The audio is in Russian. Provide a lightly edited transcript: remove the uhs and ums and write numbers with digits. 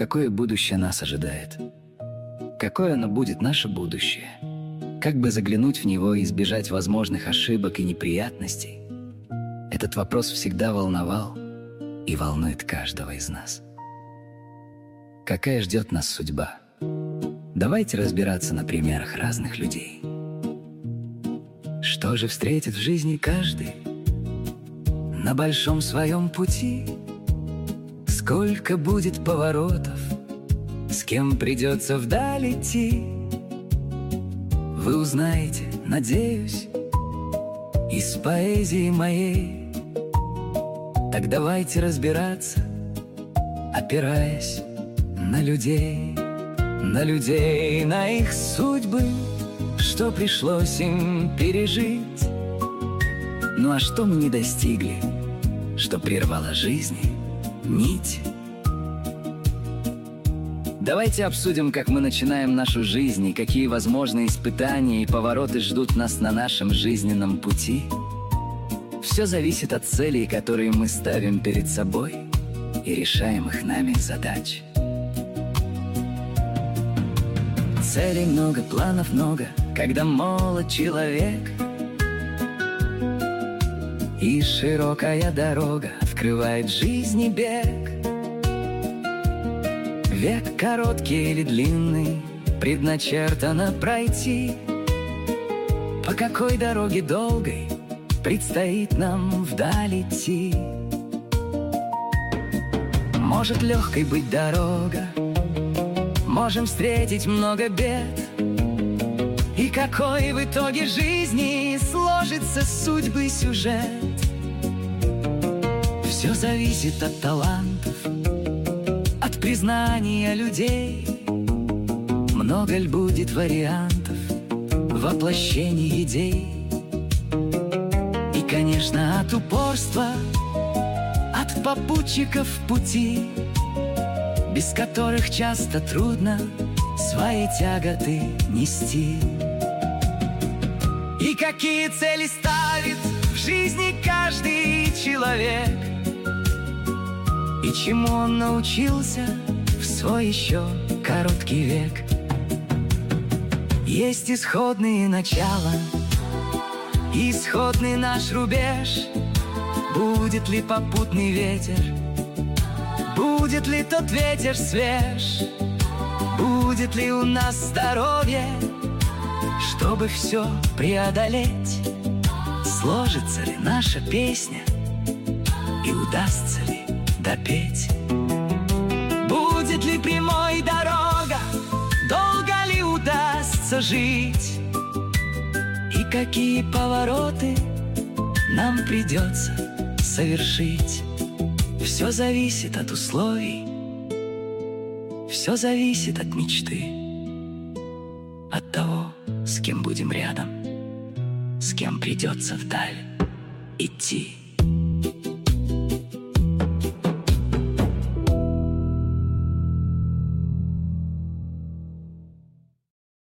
какое будущее нас ожидает. Какое оно будет, наше будущее? Как бы заглянуть в него и избежать возможных ошибок и неприятностей? Этот вопрос всегда волновал и волнует каждого из нас. Какая ждет нас судьба? Давайте разбираться на примерах разных людей. Что же встретит в жизни каждый на большом своем пути? Сколько будет поворотов, с кем придется вдаль идти? Вы узнаете, надеюсь, из поэзии моей. Так давайте разбираться, опираясь на людей, на их судьбы, что пришлось им пережить. Ну а что мы не достигли, что прервало жизни нить? Давайте обсудим, как мы начинаем нашу жизнь и какие возможные испытания и повороты ждут нас на нашем жизненном пути. Все зависит от целей, которые мы ставим перед собой, и решаемых нами задач. Целей много, планов много, когда молод человек, и широкая дорога открывает жизни бег. Век короткий или длинный предначертано пройти. По какой дороге долгой предстоит нам вдаль идти? Может легкой быть дорога, можем встретить много бед. И какой в итоге жизни сложится судьбы сюжет? Все зависит от талантов, от признания людей. Много ль будет вариантов воплощений идей? И, конечно, от упорства, от попутчиков пути, без которых часто трудно свои тяготы нести. И какие цели ставит в жизни каждый человек, и чему он научился в свой еще короткий век. Есть исходные начала, исходный наш рубеж. Будет ли попутный ветер, будет ли тот ветер свеж, будет ли у нас здоровье, чтобы все преодолеть? Сложится ли наша песня и удастся ли допеть? Будет ли прямой дорога, долго ли удастся жить? И какие повороты нам придется совершить? Все зависит от условий, все зависит от мечты, от того, с кем будем рядом, с кем придется вдаль идти.